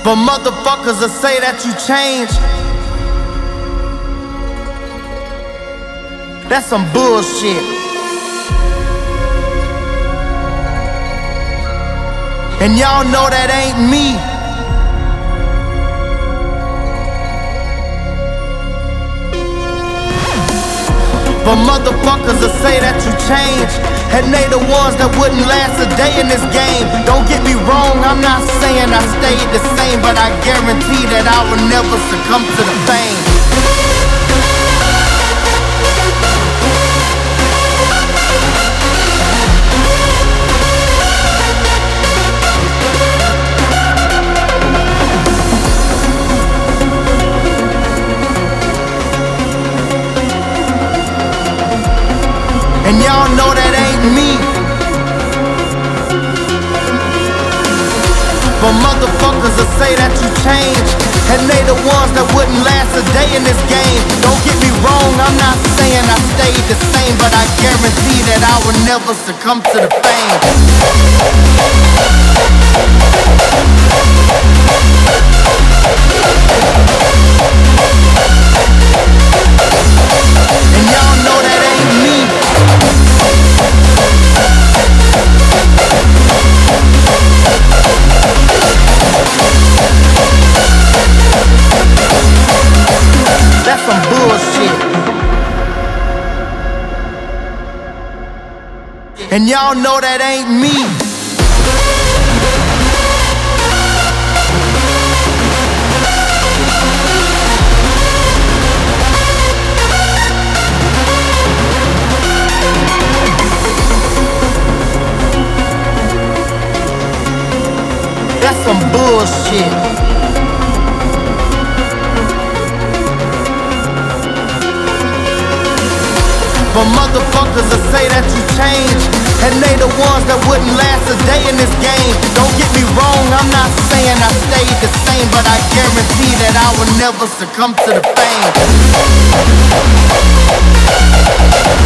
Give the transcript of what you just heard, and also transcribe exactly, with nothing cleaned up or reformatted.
But motherfuckers will say that you changed. That's some bullshit. And y'all know that ain't me. But motherfuckers will say that you changed, and they the ones that wouldn't last a day in this game. Don't get me wrong, I'm not saying I stayed the same, but I guarantee that I will never succumb to the fame. And y'all know that ain't me. But motherfuckers will say that you changed, and they the ones that wouldn't last a day in this game. Don't get me wrong, I'm not saying I stayed the same, but I guarantee that I will never succumb to the fame. And y'all know that ain't me. That's some bullshit. And y'all know that ain't me. That's some bullshit. But motherfuckers will say that you changed, and they the ones that wouldn't last a day in this game. Don't get me wrong, I'm not saying I stayed the same, but I guarantee that I will never succumb to the fame.